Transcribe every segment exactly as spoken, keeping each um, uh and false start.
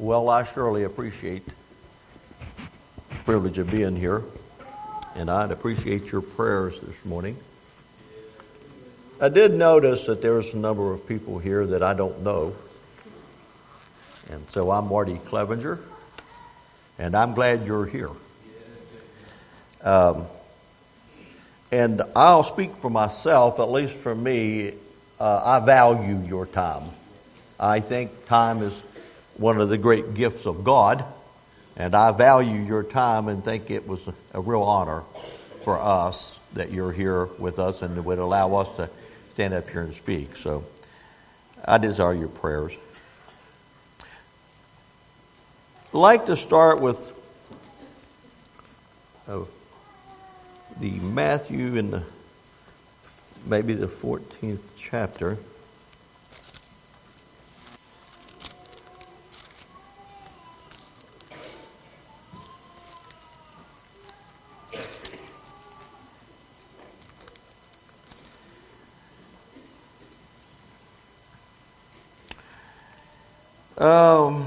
Well, I surely appreciate the privilege of being here, and I'd appreciate your prayers this morning. I did notice that there's a number of people here that I don't know, and so I'm Marty Clevenger, and I'm glad you're here. Um, and I'll speak for myself, at least for me, uh, I value your time. I think time is one of the great gifts of God, and I value your time and think it was a, a real honor for us that you're here with us and would allow us to stand up here and speak. So I desire your prayers. I'd like to start with uh, the Matthew in the maybe the fourteenth chapter. Um,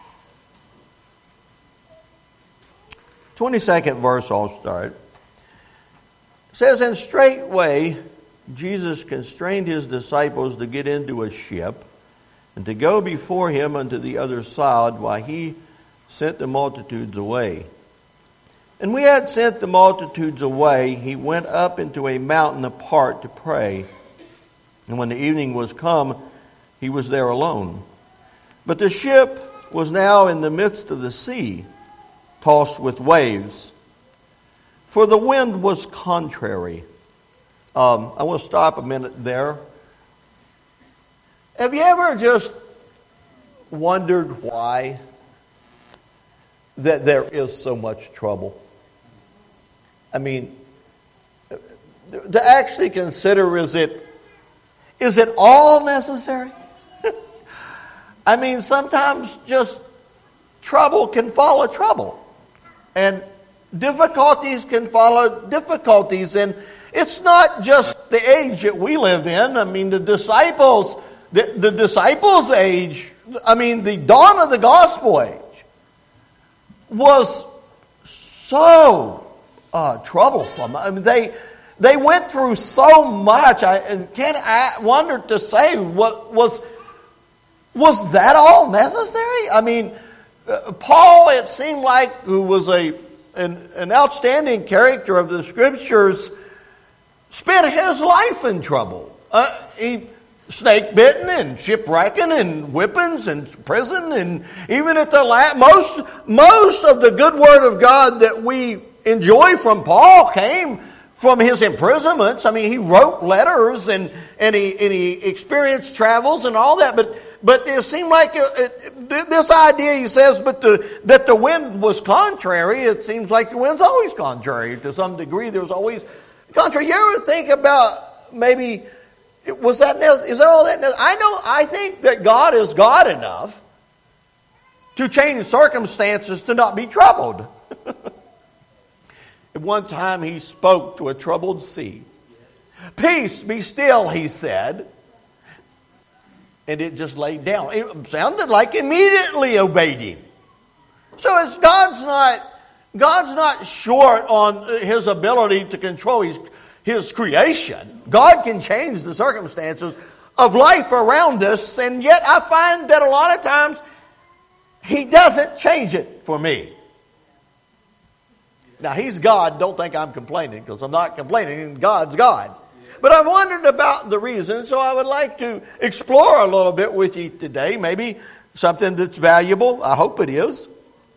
twenty-second verse I'll start. It says, and straightway Jesus constrained his disciples to get into a ship and to go before him unto the other side while he sent the multitudes away. And when he had sent the multitudes away, he went up into a mountain apart to pray. And when the evening was come, he was there alone. But the ship was now in the midst of the sea, tossed with waves, for the wind was contrary. Um, I want to stop a minute there. Have you ever just wondered why that there is so much trouble? I mean, to actually consider, is it is it all necessary? I mean, sometimes just trouble can follow trouble. And difficulties can follow difficulties. And it's not just the age that we live in. I mean, the disciples, the, the disciples' age, I mean, the dawn of the gospel age was so uh, troublesome. I mean, they they went through so much. I can't I wonder to say what was... Was that all necessary? I mean, uh, Paul, it seemed like, who was a an, an outstanding character of the Scriptures, spent his life in trouble. Uh, he snake bitten and shipwrecking and whippings and prison, and even at the last, most most of the good word of God that we enjoy from Paul came from his imprisonments. I mean, he wrote letters and and he and he experienced travels and all that, but. But it seemed like it, this idea, he says, but the, that the wind was contrary. It seems like the wind's always contrary to some degree. There's always contrary. You ever think about maybe, was that, is that all that? I know, I think that God is God enough to change circumstances to not be troubled. At one time he spoke to a troubled sea. Peace, be still, he said. And it just laid down. It sounded like immediately obeyed him. So it's God's not God's not short on his ability to control his, his creation. God can change the circumstances of life around us, and yet I find that a lot of times he doesn't change it for me. Now, he's God. Don't think I'm complaining, because I'm not complaining. God's God. But I've wondered about the reason, so I would like to explore a little bit with you today. Maybe something that's valuable. I hope it is.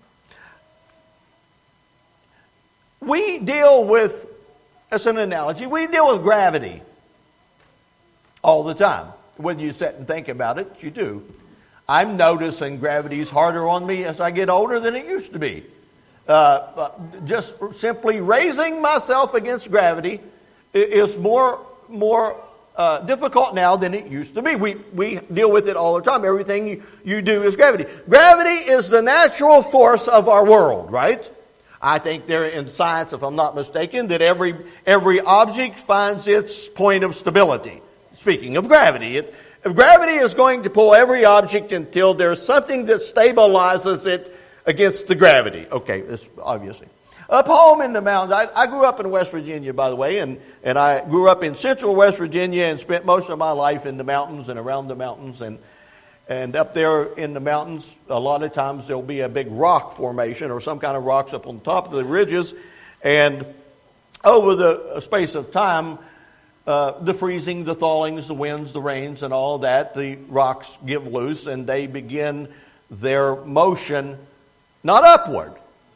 We deal with, as an analogy, we deal with gravity all the time. When you sit and think about it, you do. I'm noticing gravity is harder on me as I get older than it used to be. Uh, just simply raising myself against gravity is more more uh, difficult now than it used to be. We we deal with it all the time. Everything you, you do is gravity. Gravity is the natural force of our world, right? I think there in science, if I'm not mistaken, that every every object finds its point of stability. Speaking of gravity, it, Gravity is going to pull every object until there's something that stabilizes it against the gravity. Okay, this obviously. Up home in the mountains, I, I grew up in West Virginia, by the way, and, and I grew up in central West Virginia and spent most of my life in the mountains and around the mountains. And, and up there in the mountains, a lot of times there'll be a big rock formation or some kind of rocks up on top of the ridges. And over the space of time, uh, the freezing, the thawings, the winds, the rains, and all of that, the rocks give loose and they begin their motion not upward.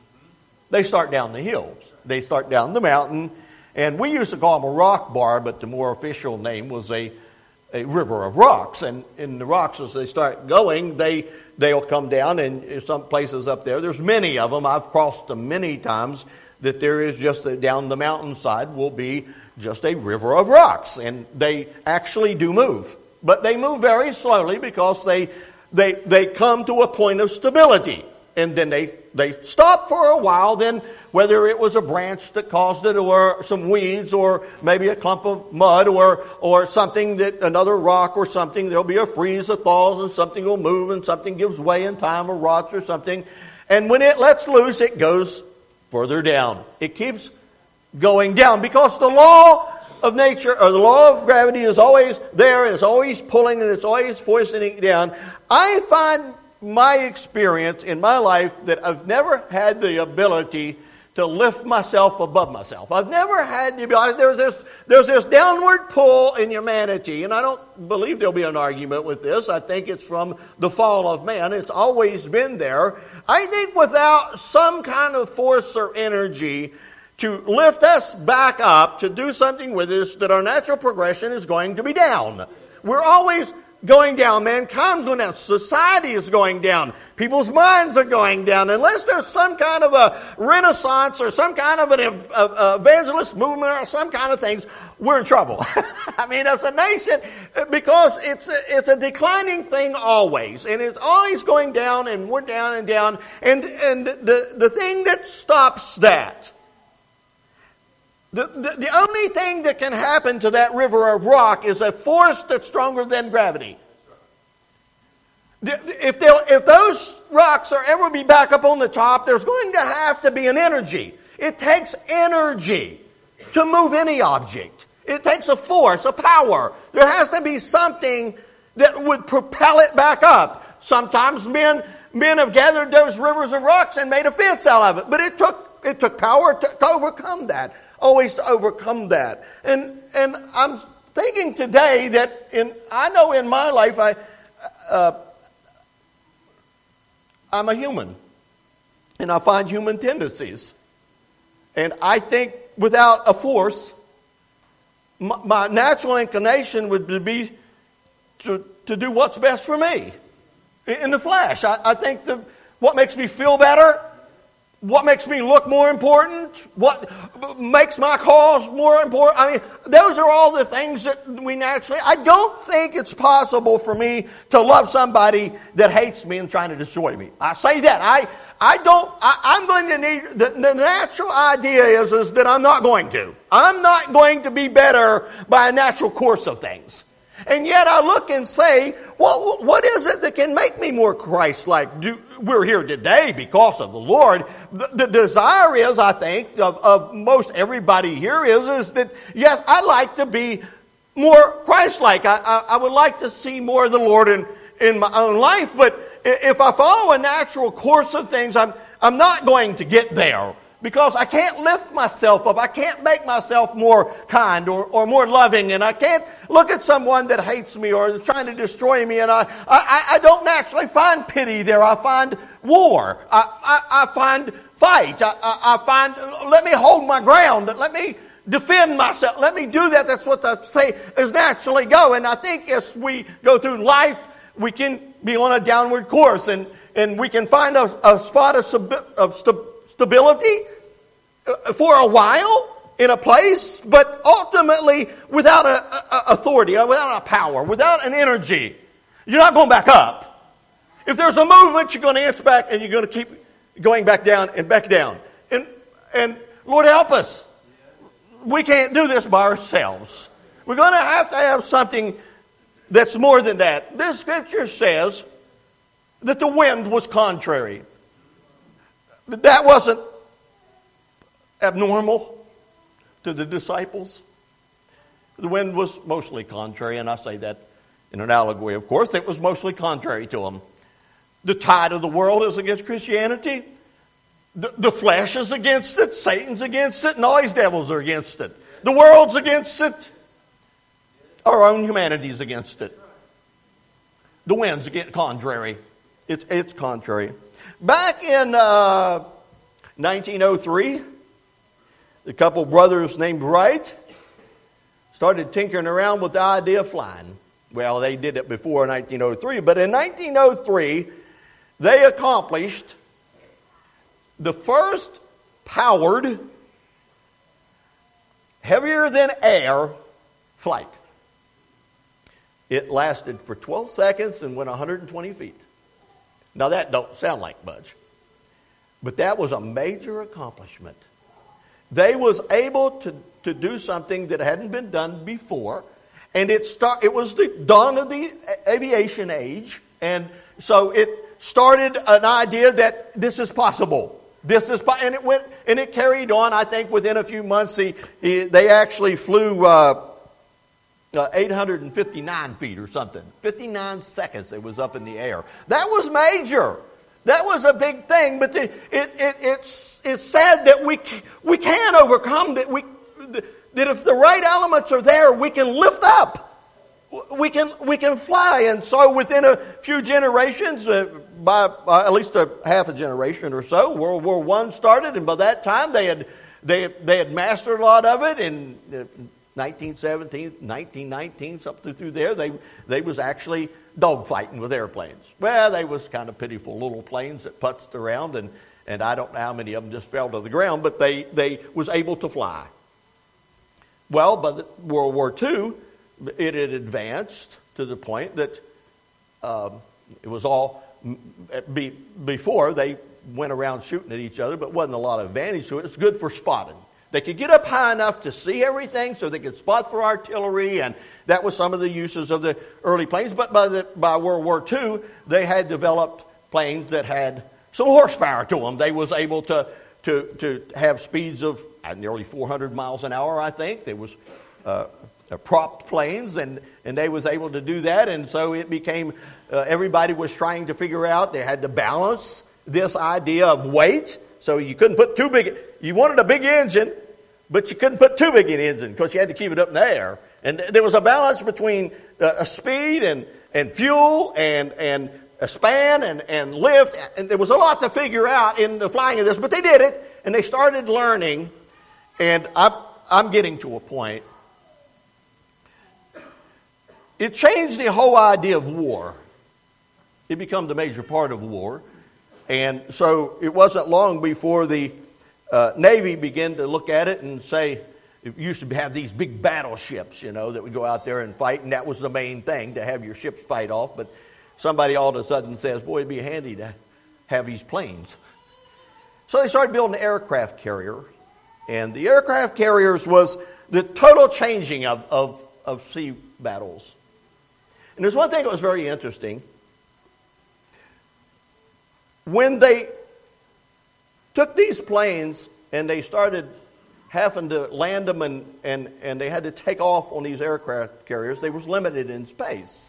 They start down the hills. They start down the mountain. And we used to call them a rock bar, but the more official name was a, a river of rocks. And in the rocks, as they start going, they, they'll come down. And in some places up there, there's many of them. I've crossed them many times, that there is just a, down the mountainside will be just a river of rocks. And they actually do move. But they move very slowly because they, they, they come to a point of stability. And then they, they stop for a while. Then whether it was a branch that caused it or some weeds or maybe a clump of mud or, or something that another rock or something, there'll be a freeze, a thaws, and something will move and something gives way in time or rots or something. And when it lets loose, it goes further down. It keeps going down because the law of nature or the law of gravity is always there and it's always pulling and it's always forcing it down. I find my experience in my life that I've never had the ability to lift myself above myself. I've never had the ability. There's this, there's this downward pull in humanity, and I don't believe there'll be an argument with this. I think it's from the fall of man. It's always been there. I think without some kind of force or energy to lift us back up, to do something with us, that our natural progression is going to be down. We're always going down. Mankind's going down. Society is going down. People's minds are going down. Unless there's some kind of a renaissance or some kind of an evangelist movement or some kind of things, we're in trouble. I mean, as a nation, because it's a, it's a declining thing always. And it's always going down and we're down and down. And, and the, the thing that stops that, The, the, the only thing that can happen to that river of rock is a force that's stronger than gravity. If, if those rocks are ever be back up on the top, there's going to have to be an energy. It takes energy to move any object. It takes a force, a power. There has to be something that would propel it back up. Sometimes men, men have gathered those rivers of rocks and made a fence out of it. But it took, it took power to, to overcome that. Always to overcome that. And and I'm thinking today that in I know in my life I uh, I'm a human, and I find human tendencies, and I think without a force, my, my natural inclination would be to to do what's best for me in the flesh. I, I think that what makes me feel better. What makes me look more important? What makes my cause more important? I mean, those are all the things that we naturally... I don't think it's possible for me to love somebody that hates me and trying to destroy me. I say that. I I don't... I, I'm going to need... The, the natural idea is, is that I'm not going to. I'm not going to be better by a natural course of things. And yet I look and say, well, what is it that can make me more Christ-like? Do, we're here today because of the Lord. The, the desire is, I think, of, of most everybody here is, is that, yes, I'd like to be more Christ-like. I, I, I would like to see more of the Lord in, in my own life. But if I follow a natural course of things, I'm, I'm not going to get there. Because I can't lift myself up. I can't make myself more kind or, or more loving. And I can't look at someone that hates me or is trying to destroy me. And I, I, I don't naturally find pity there. I find war. I, I, I find fight. I, I, I find, let me hold my ground. Let me defend myself. Let me do that. That's what I say is naturally go. And I think as we go through life, we can be on a downward course. And, and we can find a, a spot of, sub, of st- stability for a while in a place, but ultimately without a, a authority, without a power, without an energy, you're not going back up. If there's a movement, you're going to answer back, and you're going to keep going back down and back down. And and Lord help us. We can't do this by ourselves. We're going to have to have something that's more than that. This scripture says that the wind was contrary. That wasn't abnormal to the disciples. The wind was mostly contrary, and I say that in an allegory, of course. It was mostly contrary to them. The tide of the world is against Christianity. The, the flesh is against it. Satan's against it. And all these devils are against it. The world's against it. Our own humanity is against it. The wind's against, contrary. It's, it's contrary. Back in uh, nineteen oh three, a couple brothers named Wright started tinkering around with the idea of flying. Well, they did it before nineteen oh three, but in nineteen oh three, they accomplished the first powered, heavier than air flight. It lasted for twelve seconds and went one hundred twenty feet. Now that don't sound like much, but that was a major accomplishment. They was able to, to do something that hadn't been done before, and it start, it was the dawn of the aviation age, and so it started an idea that this is possible. This is, and it went, and it carried on. I think within a few months, he, he, they actually flew uh, uh, eight hundred fifty-nine feet or something. fifty-nine seconds it was up in the air. That was major. That was a big thing. But the, it, it, it's it's sad that we we can overcome that. We that if the right elements are there, we can lift up. We can we can fly. And so within a few generations. Uh, By uh, at least a half a generation or so, World War One started, and by that time they had they they had mastered a lot of it. In nineteen seventeen, nineteen nineteen, something through there, they they was actually dogfighting with airplanes. Well, they was kind of pitiful little planes that putzed around, and and I don't know how many of them just fell to the ground, but they they was able to fly. Well, by the World War Two, it had advanced to the point that um, it was all. Be, before they went around shooting at each other, but wasn't a lot of advantage to it. It's good for spotting. They could get up high enough to see everything, so they could spot for artillery, and that was some of the uses of the early planes. But by the by World War Two, they had developed planes that had some horsepower to them. They was able to to to have speeds of nearly four hundred miles an hour. I think there was. Uh, Uh, prop planes, and, and they was able to do that, and so it became, uh, everybody was trying to figure out, they had to balance this idea of weight, so you couldn't put too big, you wanted a big engine, but you couldn't put too big an engine, because you had to keep it up in the air, and there was a balance between uh, a speed and, and fuel, and, and a span, and, and lift, and there was a lot to figure out in the flying of this, but they did it, and they started learning, and I'm, I'm getting to a point. It changed the whole idea of war. It became a major part of war. And so it wasn't long before the uh, Navy began to look at it and say, it used to have these big battleships, you know, that would go out there and fight, and that was the main thing, to have your ships fight off. But somebody all of a sudden says, boy, it'd be handy to have these planes. So they started building an aircraft carrier. And the aircraft carriers was the total changing of, of, of sea battles. And there's one thing that was very interesting. When they took these planes and they started having to land them and, and, and they had to take off on these aircraft carriers, they was limited in space.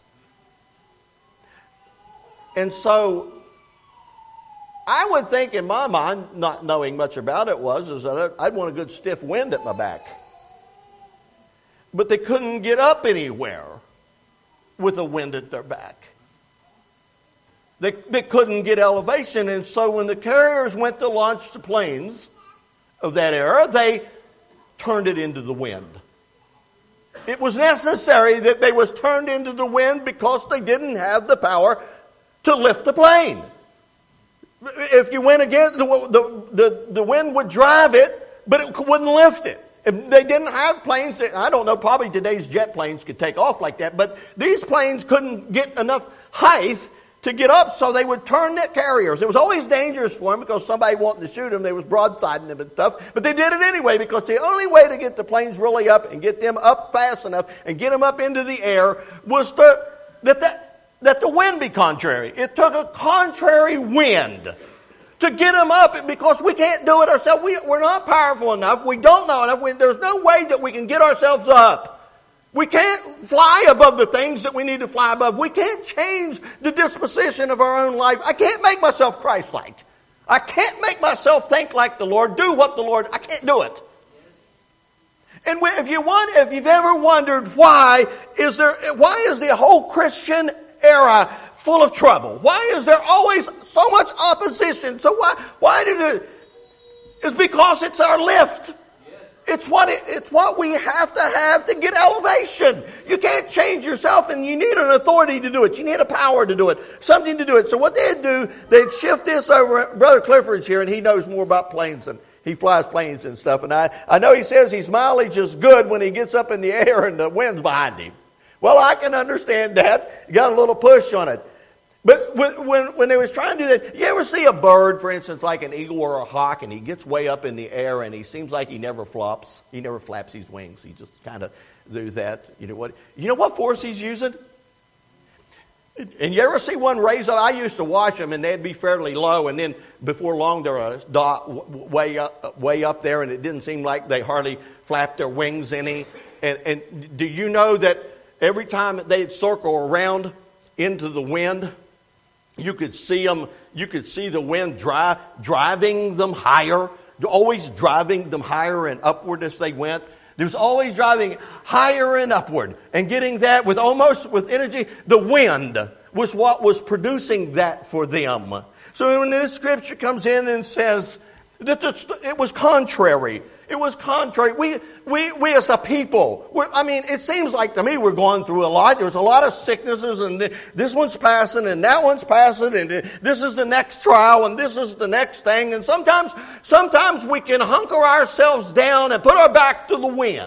And so I would think in my mind, not knowing much about it, was is that I'd want a good stiff wind at my back. But they couldn't get up anywhere with a wind at their back. They, they couldn't get elevation, and so when the carriers went to launch the planes of that era, they turned it into the wind. It was necessary that they was turned into the wind because they didn't have the power to lift the plane. If you went against the, the, the, the wind would drive it, but it wouldn't lift it. If they didn't have planes, I don't know, probably today's jet planes could take off like that, but these planes couldn't get enough height to get up so they would turn the carriers. It was always dangerous for them because somebody wanted to shoot them. They was broadsiding them and stuff. But they did it anyway because the only way to get the planes really up and get them up fast enough and get them up into the air was to, that, the, that the wind be contrary. It took a contrary wind to get them up because we can't do it ourselves. We, we're not powerful enough. We don't know enough. We, there's no way that we can get ourselves up. We can't fly above the things that we need to fly above. We can't change the disposition of our own life. I can't make myself Christ-like. I can't make myself think like the Lord, do what the Lord, I can't do it. And if you want, if you've ever wondered why is there, why is the whole Christian era full of trouble? Why is there always so much opposition? So why, why did it, it's because it's our lift. It's what it, it's what we have to have to get elevation. You can't change yourself, and you need an authority to do it. You need a power to do it, something to do it. So what they'd do, they'd shift this over. Brother Clifford's here, and he knows more about planes than he flies planes and stuff. And I, I know he says his mileage is good when he gets up in the air and the wind's behind him. Well, I can understand that. You got a little push on it. But when, when they was trying to do that, you ever see a bird, for instance, like an eagle or a hawk, and he gets way up in the air and he seems like he never flops. He never flaps his wings. He just kind of do that. You know what? You know what force he's using? And you ever see one raise up? I used to watch them, and they'd be fairly low, and then before long they're a dot way up, way up there, and it didn't seem like they hardly flapped their wings any. And, and do you know that every time they'd circle around into the wind, you could see them, you could see the wind drive, driving them higher, always driving them higher and upward as they went. It was always driving higher and upward and getting that with almost with energy. The wind was what was producing that for them. So when this scripture comes in and says that it was contrary, it was contrary. We, we, we as a people, we're, I mean, it seems like to me we're going through a lot. There's a lot of sicknesses, and this one's passing, and that one's passing, and this is the next trial, and this is the next thing. And sometimes, sometimes we can hunker ourselves down and put our back to the wind.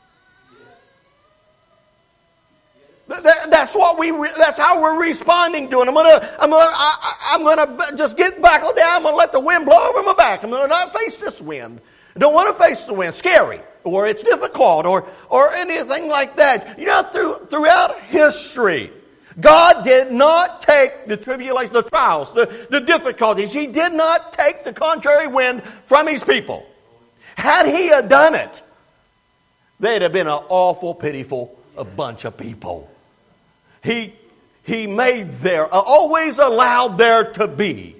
That, that's what we. That's how we're responding to it. I'm gonna. I'm gonna. I, I'm gonna just get buckled down. I'm gonna let the wind blow over my back. I'm gonna not face this wind. Don't want to face the wind. Scary, or it's difficult, or or anything like that. You know, through, throughout history, God did not take the tribulation, the trials, the, the difficulties. He did not take the contrary wind from His people. Had He had done it, they'd have been an awful, pitiful a bunch of people. He He made there, always allowed there to be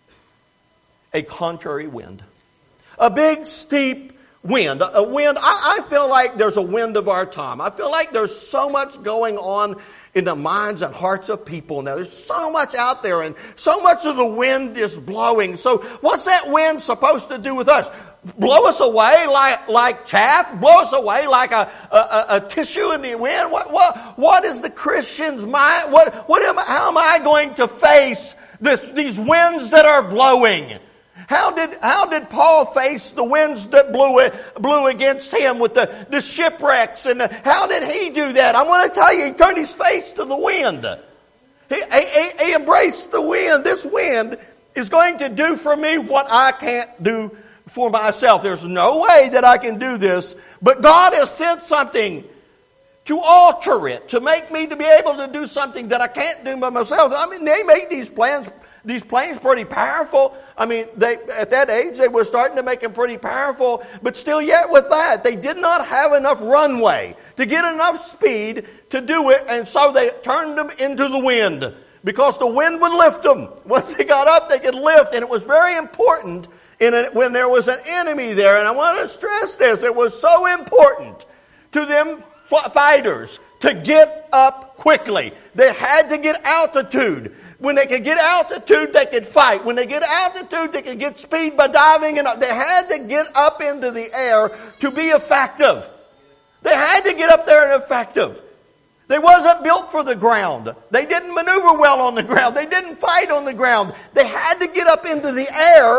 a contrary wind. A big, steep wind. A wind, I, I feel like there's a wind of our time. I feel like there's so much going on in the minds and hearts of people now. There's so much out there, and so much of the wind is blowing. So what's that wind supposed to do with us? Blow us away like, like chaff? Blow us away like a, a, a tissue in the wind? What, what, what is the Christian's mind? What, what am, how am I going to face this, these winds that are blowing? How did how did Paul face the winds that blew blew against him with the, the shipwrecks? And the, how did he do that? I'm going to tell you, he turned his face to the wind. He, he, he embraced the wind. This wind is going to do for me what I can't do for myself. There's no way that I can do this. But God has sent something to alter it, to make me to be able to do something that I can't do by myself. I mean, they make these plans. These planes pretty powerful. I mean, they at that age, they were starting to make them pretty powerful. But still yet with that, they did not have enough runway to get enough speed to do it. And so they turned them into the wind because the wind would lift them. Once they got up, they could lift. And it was very important in a, when there was an enemy there. And I want to stress this. It was so important to them fighters to get up quickly. They had to get altitude. When they could get altitude, they could fight. When they get altitude, they could get speed by diving. And they had to get up into the air to be effective. They had to get up there and effective. They wasn't built for the ground. They didn't maneuver well on the ground. They didn't fight on the ground. They had to get up into the air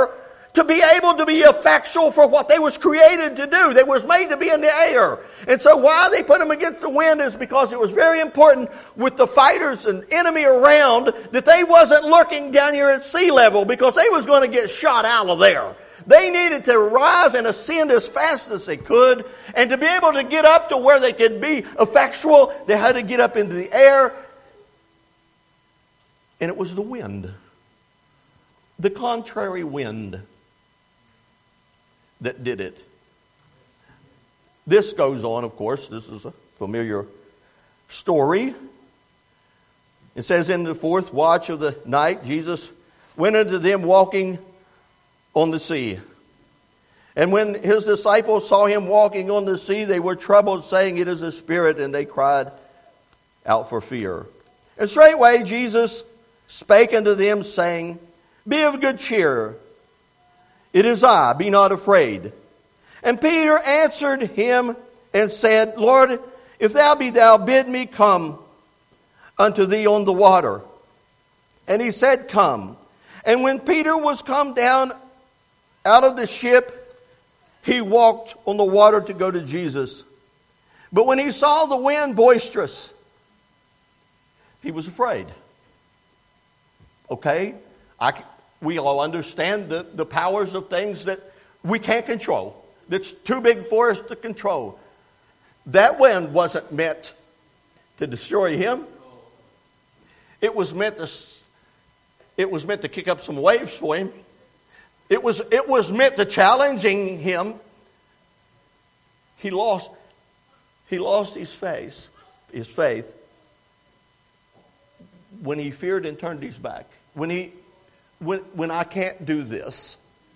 to be able to be effectual for what they was created to do. They was made to be in the air. And so why they put them against the wind is because it was very important with the fighters and enemy around that they wasn't looking down here at sea level, because they was going to get shot out of there. They needed to rise and ascend as fast as they could. And to be able to get up to where they could be effectual, they had to get up into the air. And it was the wind, the contrary wind, that did it. This goes on, of course. This is a familiar story. It says, in the fourth watch of the night, Jesus went unto them walking on the sea. And when his disciples saw him walking on the sea, they were troubled, saying, it is a spirit, and they cried out for fear. And straightway Jesus spake unto them, saying, be of good cheer. It is I, be not afraid. And Peter answered him and said, Lord, if thou be thou, bid me come unto thee on the water. And he said, come. And when Peter was come down out of the ship, he walked on the water to go to Jesus. But when he saw the wind boisterous, he was afraid. Okay? I, we all understand the, the powers of things that we can't control. That's too big for us to control. That wind wasn't meant to destroy him. It was meant to, it was meant to kick up some waves for him. It was, it was meant to challenging him. He lost, he lost his faith, his faith when he feared and turned his back. When he, when, when I can't do this.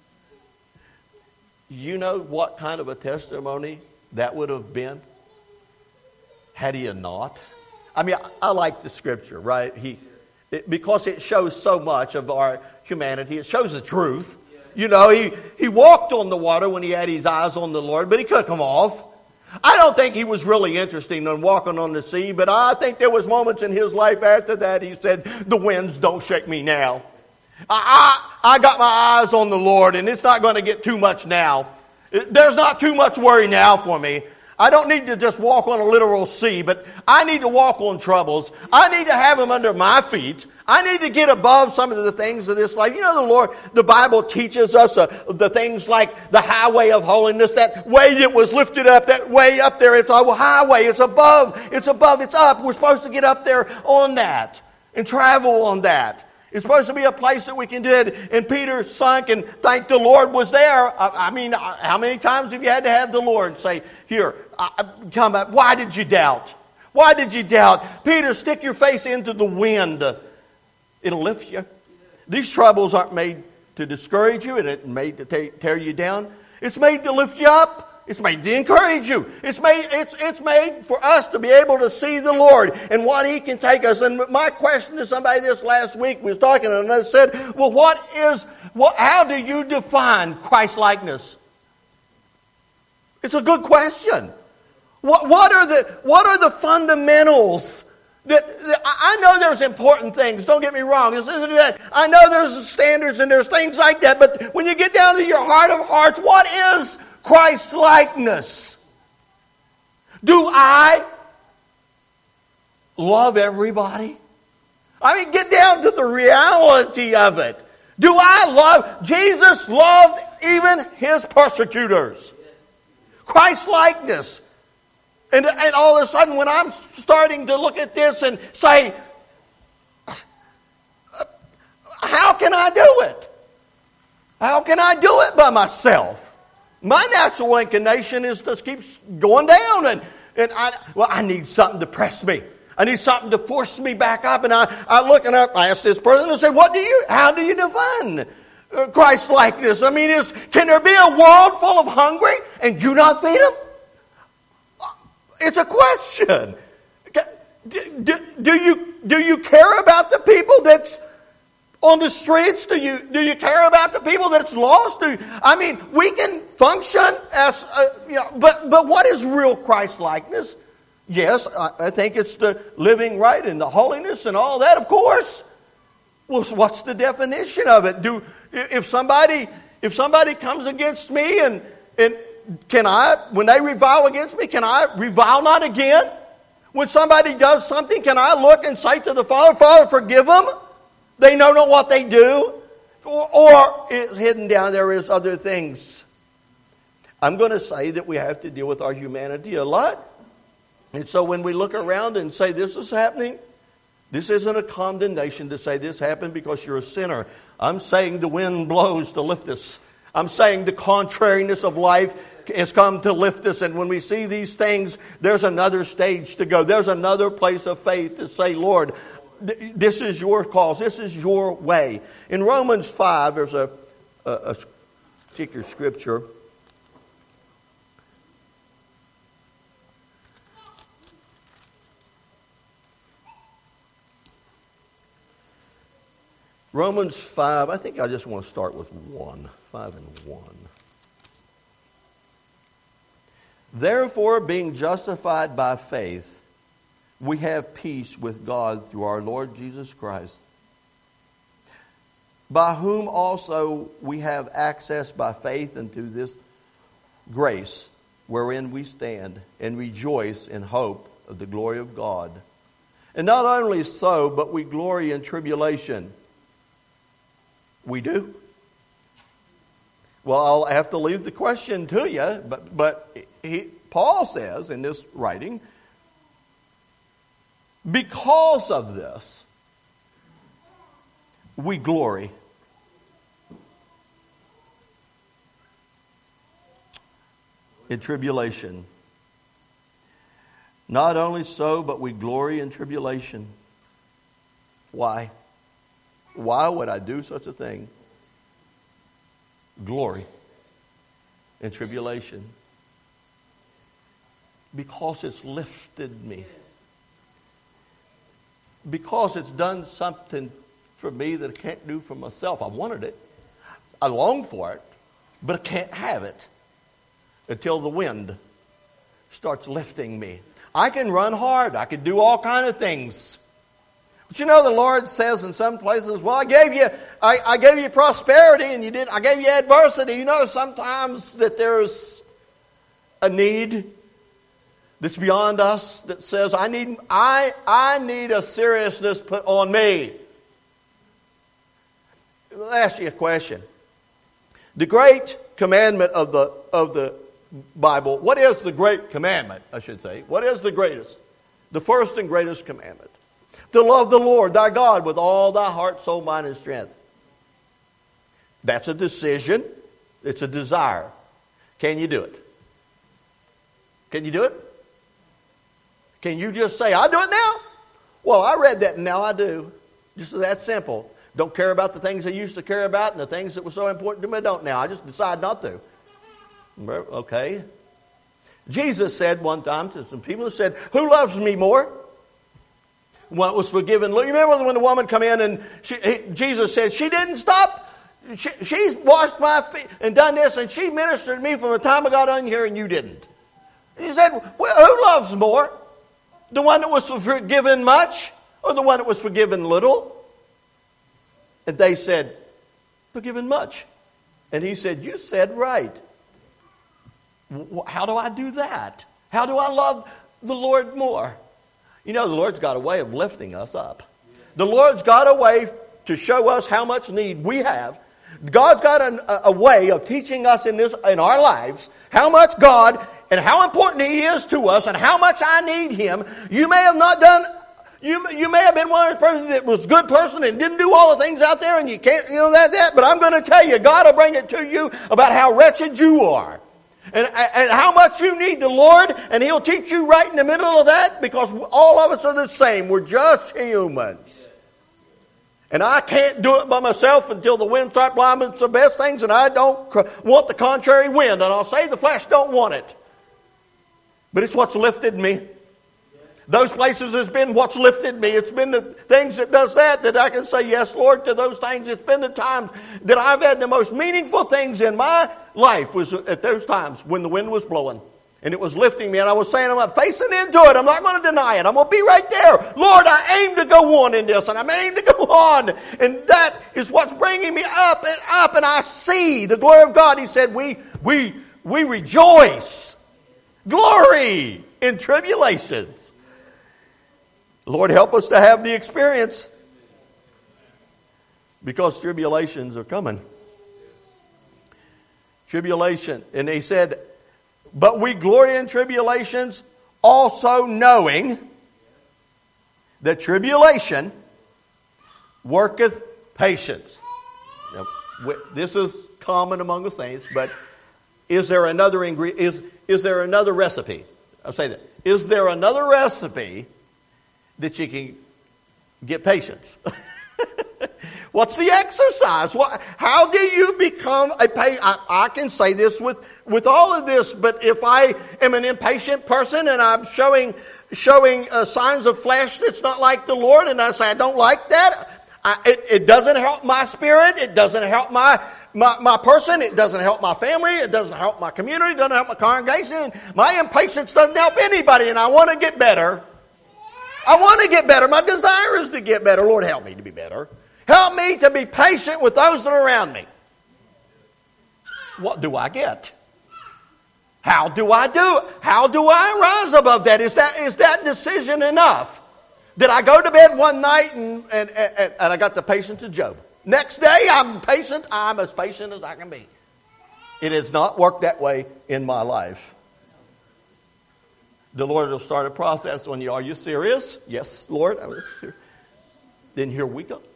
You know what kind of a testimony that would have been had he not? I mean, I, I like the scripture, right? He, it, because it shows so much of our humanity. It shows the truth. You know, he, he walked on the water when he had his eyes on the Lord, but he couldn't come off. I don't think he was really interested in walking on the sea, but I think there was moments in his life after that he said, the winds don't shake me now. I, I, I got my eyes on the Lord, and it's not going to get too much now. There's not too much worry now for me. I don't need to just walk on a literal sea, but I need to walk on troubles. I need to have them under my feet. I need to get above some of the things of this life. You know, the Lord, the Bible teaches us uh, the things like the highway of holiness, that way that was lifted up, that way up there. It's a highway. It's above. It's above. It's up. We're supposed to get up there on that and travel on that. It's supposed to be a place that we can do it. And Peter sunk and thanked the Lord was there. I, I mean, how many times have you had to have the Lord say, here, I, come up. Why did you doubt? Why did you doubt? Peter, stick your face into the wind. It'll lift you. These troubles aren't made to discourage you. It isn't made to tear you down. It's made to lift you up. It's made to encourage you. It's made, it's, it's made for us to be able to see the Lord and what He can take us. And my question to somebody this last week was talking, and I said, well, what is, what, how do you define Christ-likeness? It's a good question. What, what are the, what are the fundamentals that, that I know there's important things. Don't get me wrong. This isn't that. I know there's standards and there's things like that. But when you get down to your heart of hearts, what is Christ-likeness? Do I love everybody? I mean, get down to the reality of it. Do I love? Jesus loved even His persecutors. Christ-likeness. And, and all of a sudden, when I'm starting to look at this and say, how can I do it? How can I do it by myself? My natural inclination is to keep going down. And, and I, well, I need something to press me. I need something to force me back up. And I, I look and I, I ask this person and say, what do you, how do you define Christ-likeness? I mean, is, can there be a world full of hungry and you not feed them? It's a question. Do, do, do you do you care about the people that's on the streets? Do you do you care about the people that's lost? Do you, I mean, we can function as uh, you know, but but what is real Christ-likeness? Yes, I, I think it's the living right and the holiness and all that. Of course. Well, what's the definition of it? Do if somebody If somebody comes against me and, and can I, when they revile against me, can I revile not again? When somebody does something, can I look and say to the Father, Father, forgive them? They know not what they do. Or, or it's hidden down there is other things. I'm going to say that we have to deal with our humanity a lot. And so when we look around and say this is happening, this isn't a condemnation to say this happened because you're a sinner. I'm saying the wind blows to lift us. I'm saying the contrariness of life has come to lift us. And when we see these things, there's another stage to go. There's another place of faith to say, Lord, th- this is your cause. This is your way. In Romans five, there's a, a, a particular scripture. Romans five, I think I just want to start with one. five and one. Therefore, being justified by faith, we have peace with God through our Lord Jesus Christ, by whom also we have access by faith into this grace wherein we stand and rejoice in hope of the glory of God. And not only so, but we glory in tribulation. We do. Well, I'll have to leave the question to you, but but he, Paul says in this writing, because of this, we glory. In tribulation. Not only so, but we glory in tribulation. Why? Why would I do such a thing? Glory in tribulation. Because it's lifted me. Because it's done something for me that I can't do for myself. I wanted it. I long for it. But I can't have it until the wind starts lifting me. I can run hard. I can do all kinds of things. But you know, the Lord says in some places, well, I gave you, I, I gave you prosperity and you did, I gave you adversity. You know, sometimes that there's a need that's beyond us that says, I need, I, I need a seriousness put on me. I'll ask you a question. The great commandment of the, of the Bible, what is the great commandment, I should say? What is the greatest? The first and greatest commandment. To love the Lord thy God with all thy heart, soul, mind, and strength. That's a decision. It's a desire. Can you do it? Can you do it? Can you just say, I'll do it now? Well, I read that and now I do. Just that simple. Don't care about the things I used to care about and the things that were so important to me I don't now. I just decide not to. Okay. Jesus said one time to some people who said, who loves me more? One was forgiven. You remember when the woman come in and she, he, Jesus said, she didn't stop. She, she's washed my feet and done this and she ministered to me from the time I got on here and you didn't. He said, well, who loves more? The one that was forgiven much or the one that was forgiven little? And they said, forgiven much. And he said, you said right. How do I do that? How do I love the Lord more? You know, the Lord's got a way of lifting us up. The Lord's got a way to show us how much need we have. God's got a, a way of teaching us in this in our lives how much God and how important He is to us and how much I need Him. You may have not done, you, you may have been one of those persons that was a good person and didn't do all the things out there and you can't, you know, that, that. But I'm going to tell you, God will bring it to you about how wretched you are. And, and how much you need the Lord, and He'll teach you right in the middle of that, because all of us are the same. We're just humans. And I can't do it by myself until the wind starts blowing. It's the best things, and I don't want the contrary wind. And I'll say the flesh don't want it. But it's what's lifted me. Those places has been what's lifted me. It's been the things that does that that I can say yes, Lord, to those things. It's been the times that I've had the most meaningful things in my life was at those times when the wind was blowing And it was lifting me, and I was saying, I'm facing into it. I'm not going to deny it. I'm going to be right there. Lord, I aim to go on in this, and I'm aiming to go on. And that is what's bringing me up and up, and I see the glory of God. He said, we, we, we rejoice. Glory in tribulations. Lord, help us to have the experience, because tribulations are coming. Tribulation. And he said, but we glory in tribulations, also knowing that tribulation worketh patience. Now, this is common among the saints, but is there another ingredient? Is, is there another recipe? I'll say that. Is there another recipe that you can get patience? What's the exercise? What, how do you become a patient? I, I can say this with, with all of this, but if I am an impatient person and I'm showing showing uh, signs of flesh that's not like the Lord, and I say I don't like that, I, it, it doesn't help my spirit. It doesn't help my, my my person. It doesn't help my family. It doesn't help my community. It doesn't help my congregation. My impatience doesn't help anybody, and I want to get better. I want to get better. My desire is to get better. Lord, help me to be better. Help me to be patient with those that are around me. What do I get? How do I do it? How do I rise above that? Is that is that decision enough? Did I go to bed one night and, and, and, and I got the patience of Job? Next day, I'm patient. I'm as patient as I can be. It has not worked that way in my life. The Lord will start a process on you. Are you serious? Yes, Lord. Then here we go.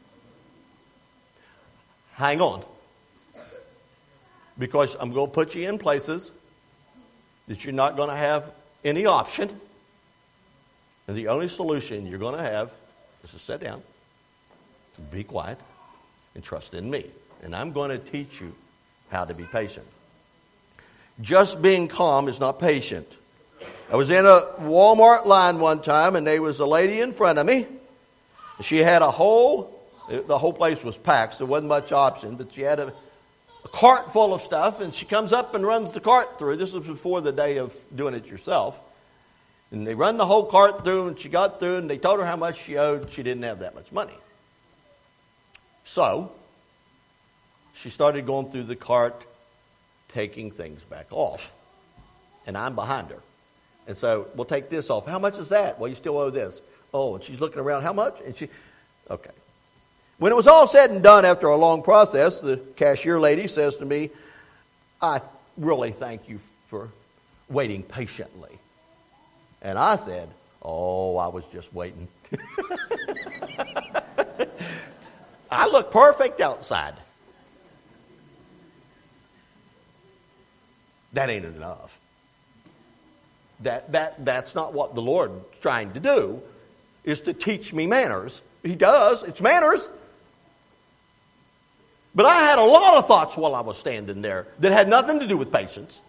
Hang on. Because I'm going to put you in places that you're not going to have any option. And the only solution you're going to have is to sit down, be quiet, and trust in me. And I'm going to teach you how to be patient. Just being calm is not patient. I was in a Walmart line one time, and there was a lady in front of me. She had a whole, the whole place was packed, so there wasn't much option, but she had a, a cart full of stuff, and she comes up and runs the cart through. This was before the day of doing it yourself. And they run the whole cart through, and she got through, and they told her how much she owed. She didn't have that much money. So, she started going through the cart, taking things back off. And I'm behind her. And so, we'll take this off. How much is that? Well, you still owe this. Oh, and she's looking around. How much? And she, okay. When it was all said and done after a long process, the cashier lady says to me, I really thank you for waiting patiently. And I said, oh, I was just waiting. I look perfect outside. That ain't enough. That that that's not what the Lord's trying to do, is to teach me manners. He does. It's manners. But I had a lot of thoughts while I was standing there that had nothing to do with patience.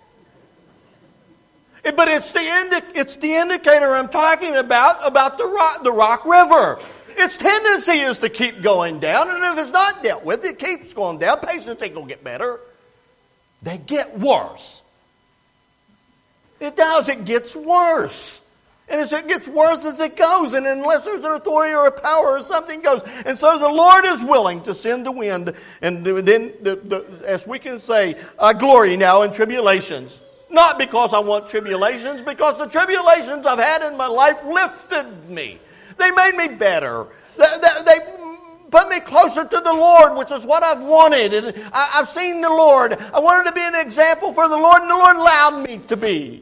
But it's the indi- it's the indicator I'm talking about, about the rock, the Rock River. Its tendency is to keep going down, and if it's not dealt with, it keeps going down. Patience ain't going to get better. They get worse. It does. It gets worse. And as it gets worse as it goes, and unless there's an authority or a power or something goes. And so the Lord is willing to send the wind. And then, the, the, as we can say, I glory now in tribulations. Not because I want tribulations, because the tribulations I've had in my life lifted me. They made me better. They, they, they put me closer to the Lord, which is what I've wanted. And I, I've seen the Lord. I wanted to be an example for the Lord, and the Lord allowed me to be.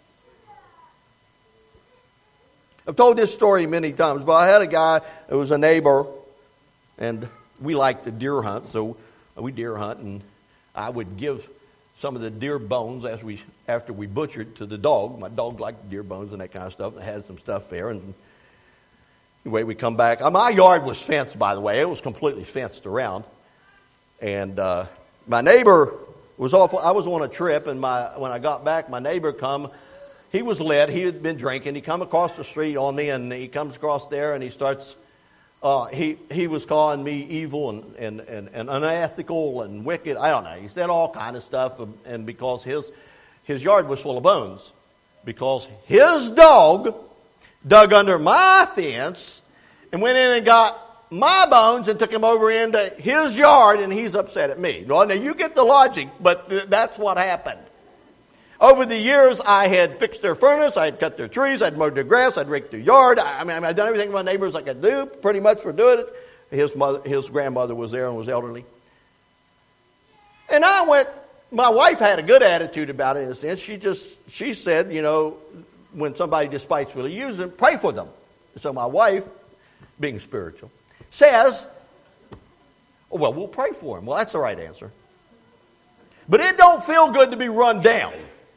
I've told this story many times, but I had a guy who was a neighbor, and we liked to deer hunt, so we deer hunt, and I would give some of the deer bones as we after we butchered to the dog. My dog liked deer bones and that kind of stuff, and I had some stuff there. And anyway, we come back. My yard was fenced, by the way. It was completely fenced around. And uh, my neighbor was off. I was on a trip, and my when I got back, my neighbor come. He was lit. He had been drinking. He come across the street on me, and he comes across there, and he starts. Uh, he he was calling me evil and, and, and, and unethical and wicked. I don't know. He said all kind of stuff, and because his his yard was full of bones because his dog dug under my fence and went in and got my bones and took him over into his yard, and he's upset at me. Well, now you get the logic, but th- that's what happened. Over the years, I had fixed their furnace, I had cut their trees, I'd mowed their grass, I'd raked their yard. I, I mean, I'd done everything my neighbors I could do, pretty much for doing it. His mother, his grandmother was there and was elderly. And I went, my wife had a good attitude about it in a sense. She just, she said, you know, when somebody despitefully uses them, pray for them. So my wife, being spiritual, says, oh, well, we'll pray for him. Well, that's the right answer. But it don't feel good to be run down,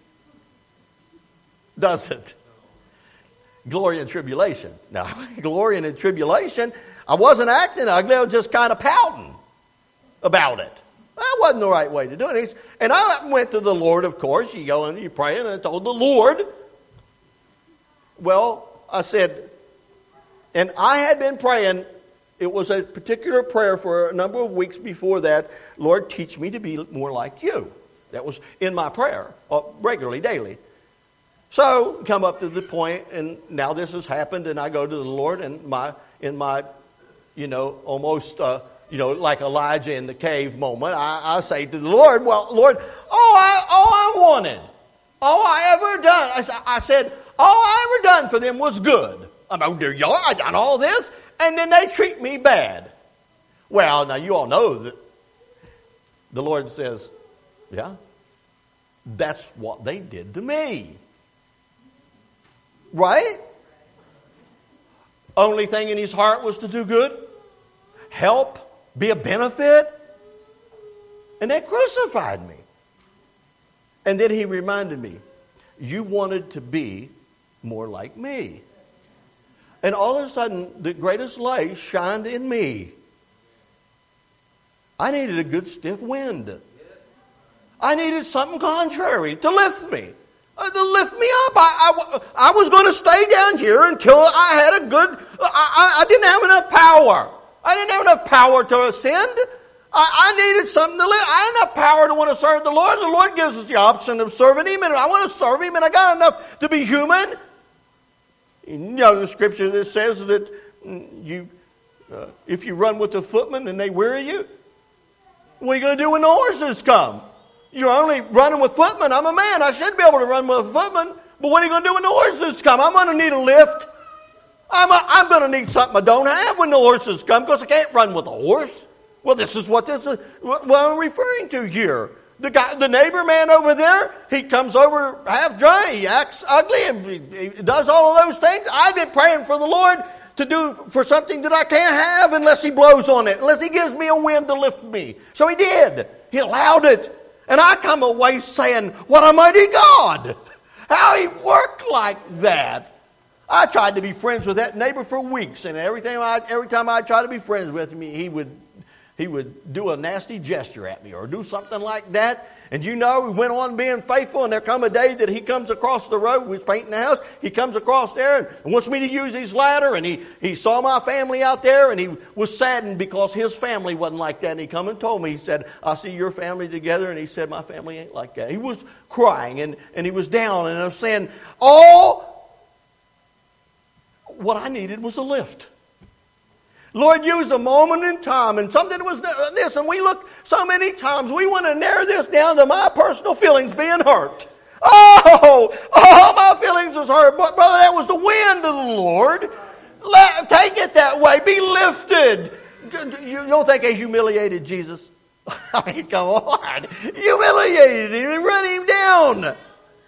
does it? Glory and tribulation. Now, glory and tribulation, I wasn't acting ugly. I was just kind of pouting about it. That wasn't the right way to do it. And I went to the Lord, of course. You go and you pray, and I told the Lord. Well, I said, and I had been praying. It was a particular prayer for a number of weeks before that. Lord, teach me to be more like you. That was in my prayer, regularly, daily. So, come up to the point, and now this has happened, and I go to the Lord, and my in my, you know, almost, uh, you know, like Elijah in the cave moment, I, I say to the Lord, well, Lord, all I, all I wanted, all I ever done, I, I said, all I ever done for them was good. I mowed their yard, I done all this, and then they treat me bad. Well, now you all know that the Lord says, yeah, that's what they did to me. Right? Only thing in his heart was to do good, help, be a benefit. And they crucified me. And then he reminded me, you wanted to be more like me. And all of a sudden, the greatest light shined in me. I needed a good stiff wind. I needed something contrary to lift me. Uh, to lift me up. I, I, I was going to stay down here until I had a good... I, I, I didn't have enough power. I didn't have enough power to ascend. I, I needed something to live. I had enough power to want to serve the Lord. The Lord gives us the option of serving Him, and I want to serve Him, and I got enough to be human. You know the scripture that says that you, uh, if you run with the footmen and they weary you, what are you going to do when the horses come? You're only running with footmen. I'm a man. I should be able to run with footmen. But what are you going to do when the horses come? I'm going to need a lift. I'm, a, I'm going to need something I don't have when the horses come because I can't run with a horse. Well, this is what this is what I'm referring to here. The guy, the neighbor man over there, he comes over half dry. He acts ugly and he, he does all of those things. I've been praying for the Lord to do for something that I can't have unless He blows on it, unless He gives me a wind to lift me. So He did. He allowed it. And I come away saying, what a mighty God. How He worked like that. I tried to be friends with that neighbor for weeks. And every time I, every time I tried to be friends with him, he would, he would do a nasty gesture at me or do something like that. And you know, he went on being faithful. And there come a day that he comes across the road. We was painting the house. He comes across there and wants me to use his ladder. And he, he saw my family out there. And he was saddened because his family wasn't like that. And he come and told me, he said, I see your family together. And he said, my family ain't like that. He was crying and, and he was down. And I was saying, all what I needed was a lift. Lord, use a moment in time and something was this. And we look so many times, we want to narrow this down to my personal feelings being hurt. Oh, oh, my feelings was hurt. But brother, that was the wind of the Lord. Let, take it that way. Be lifted. You don't think they humiliated Jesus? I mean, come on. Humiliated him and run him down.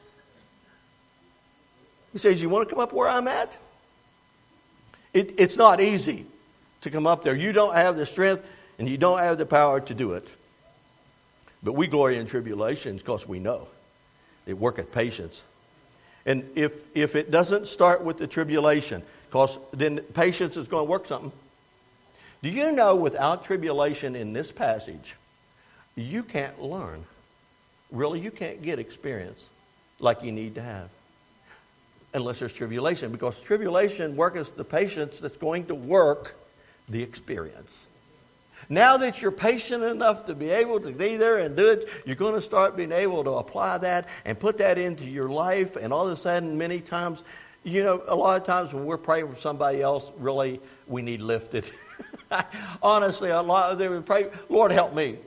He says, you want to come up where I'm at? It, it's not easy to come up there. You don't have the strength and you don't have the power to do it. But we glory in tribulations because we know it worketh patience. And if if it doesn't start with the tribulation, because then patience is going to work something. Do you know without tribulation in this passage, you can't learn. Really, you can't get experience like you need to have. Unless there's tribulation. Because tribulation worketh the patience that's going to work the experience. Now that you're patient enough to be able to be there and do it, you're going to start being able to apply that and put that into your life. And all of a sudden, many times, you know, a lot of times when we're praying for somebody else, really, we need lifted. Honestly, a lot of them would pray, Lord, help me.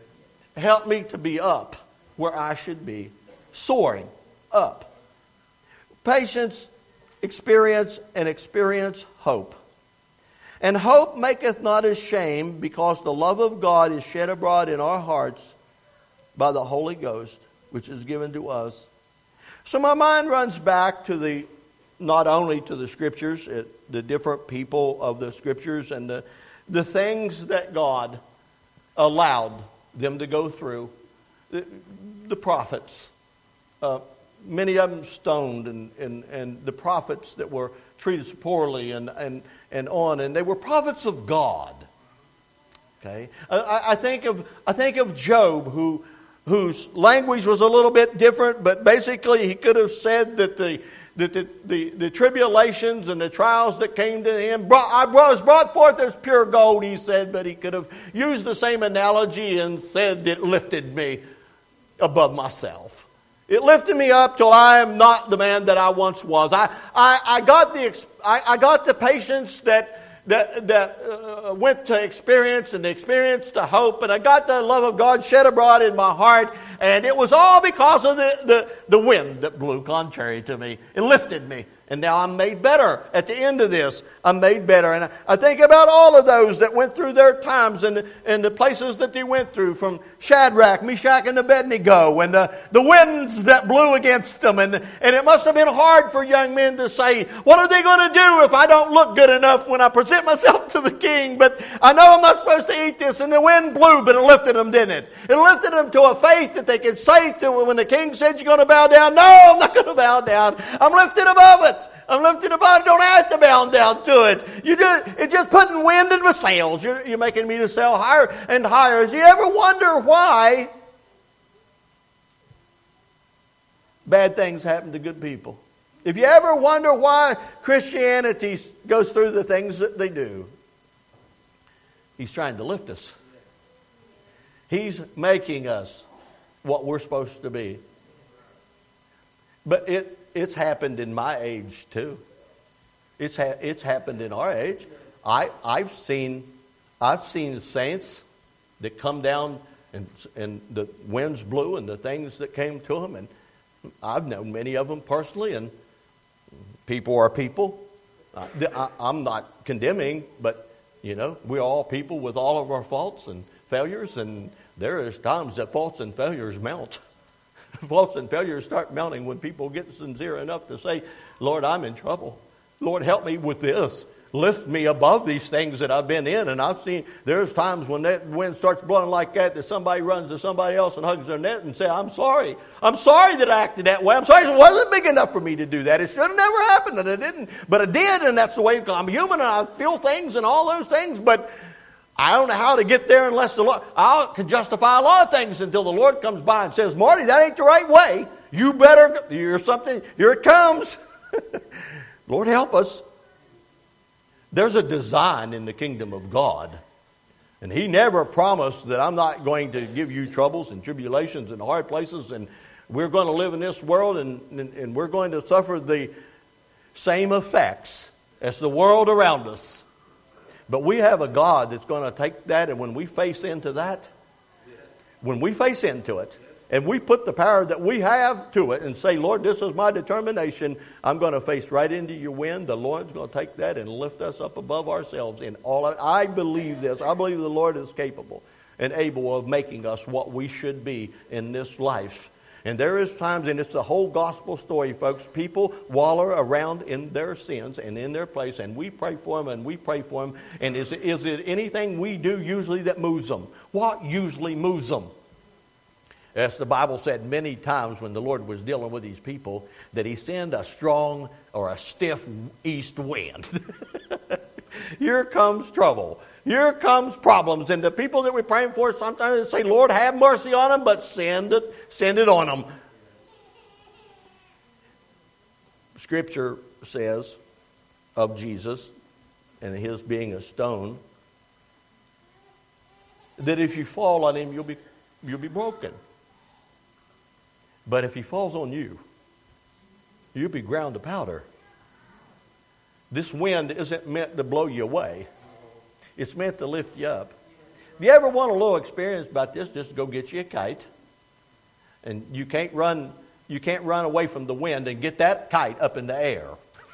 Help me to be up where I should be. Soaring up. Patience, experience, and experience hope. And hope maketh not ashamed, because the love of God is shed abroad in our hearts by the Holy Ghost, which is given to us. So my mind runs back to the, not only to the Scriptures, it, the different people of the Scriptures and the, the things that God allowed them to go through. The, the prophets, uh, many of them stoned, and, and, and the prophets that were treated poorly and, and, and on, and they were prophets of God. Okay, I, I think of I think of Job, who whose language was a little bit different, but basically he could have said that the that the, the, the tribulations and the trials that came to him brought, I was brought forth as pure gold, he said, but he could have used the same analogy and said it lifted me above myself. It lifted me up till I am not the man that I once was. I I, I got the I, I got the patience that that that uh, went to experience, and the experience to hope, and I got the love of God shed abroad in my heart, and it was all because of the the, the wind that blew contrary to me. It lifted me. And now I'm made better. At the end of this, I'm made better. And I think about all of those that went through their times and, and the places that they went through, from Shadrach, Meshach, and Abednego, and the, the winds that blew against them. And, and it must have been hard for young men to say, what are they going to do if I don't look good enough when I present myself to the king? But I know I'm not supposed to eat this. And the wind blew, but it lifted them, didn't it? It lifted them to a faith that they could say to when the king said, you're going to bow down. No, I'm not going to bow down. I'm lifted above it. I'm lifted above it. Don't have to bow down to it. You just, it's just putting wind in my sails. You're, you're making me to sail higher and higher. Do you ever wonder why bad things happen to good people? If you ever wonder why Christianity goes through the things that they do, He's trying to lift us. He's making us what we're supposed to be. But it it's happened in my age too. It's ha- it's happened in our age. I I've seen I've seen saints that come down and and the winds blew and the things that came to them, and I've known many of them personally. And people are people. I, I, I'm not condemning, but you know, we're all people with all of our faults and failures, and there is times that faults and failures mount. Faults and failures start mounting when people get sincere enough to say, Lord, I'm in trouble. Lord, help me with this. Lift me above these things that I've been in. And I've seen, there's times when that wind starts blowing like that, that somebody runs to somebody else and hugs their neck and say, I'm sorry. I'm sorry that I acted that way. I'm sorry it wasn't big enough for me to do that. It should have never happened, and it didn't. But it did, and that's the way, I'm human and I feel things and all those things, but I don't know how to get there unless the Lord, I can justify a lot of things until the Lord comes by and says, Marty, that ain't the right way. You better, you're something, here it comes. Lord, help us. There's a design in the kingdom of God. And He never promised that I'm not going to give you troubles and tribulations and hard places, and we're going to live in this world, and, and, and we're going to suffer the same effects as the world around us. But we have a God that's going to take that, and when we face into that, when we face into it, and we put the power that we have to it and say, Lord, this is my determination. I'm going to face right into your wind. The Lord's going to take that and lift us up above ourselves in all of it. I believe this. I believe the Lord is capable and able of making us what we should be in this life. And there is times, and it's the whole gospel story, folks, people wallow around in their sins and in their place, and we pray for them and we pray for them. And is, is it anything we do usually that moves them? What usually moves them? As the Bible said many times when the Lord was dealing with these people, that He sent a strong or a stiff east wind. Here comes trouble. Here comes problems. And the people that we're praying for, sometimes they say, Lord, have mercy on them, but send it, send it on them. Scripture says of Jesus and His being a stone, that if you fall on him, you'll be, you'll be broken. But if he falls on you, you'll be ground to powder. This wind isn't meant to blow you away. It's meant to lift you up. If you ever want a little experience about this, just go get you a kite. And you can't run, you can't run away from the wind and get that kite up in the air.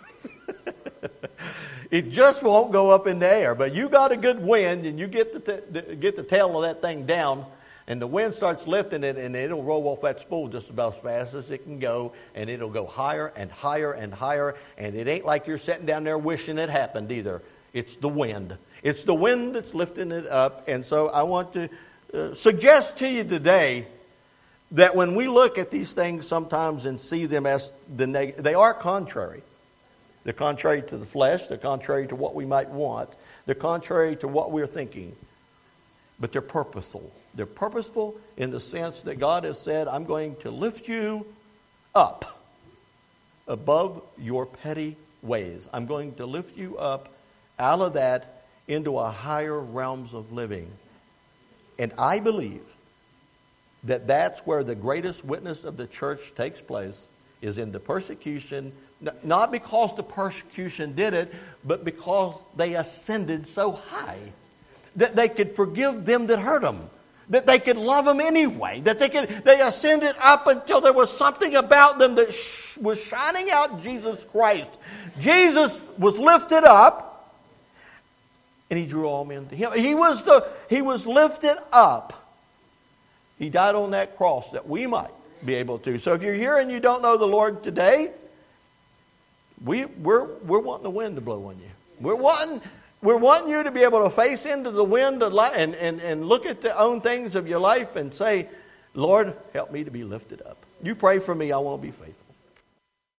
It just won't go up in the air. But you got a good wind, and you get the, the get the tail of that thing down, and the wind starts lifting it, and it'll roll off that spool just about as fast as it can go, and it'll go higher and higher and higher, and it ain't like you're sitting down there wishing it happened either. It's the wind. It's the wind that's lifting it up. And so I want to uh, suggest to you today that when we look at these things sometimes and see them as the neg- they are contrary. They're contrary to the flesh. They're contrary to what we might want. They're contrary to what we're thinking. But they're purposeful. They're purposeful in the sense that God has said, I'm going to lift you up above your petty ways. I'm going to lift you up out of that into a higher realms of living. And I believe that that's where the greatest witness of the church takes place, is in the persecution. Not because the persecution did it, but because they ascended so high that they could forgive them that hurt them, that they could love them anyway, that they could they ascended up until there was something about them that sh- was shining out Jesus Christ. Jesus was lifted up, and he drew all men to him. He was the he was lifted up. He died on that cross that we might be able to. So if you're here and you don't know the Lord today, we we're we're wanting the wind to blow on you. We're wanting we're wanting you to be able to face into the wind and and and look at the own things of your life and say, Lord, help me to be lifted up. You pray for me. I want to be faithful.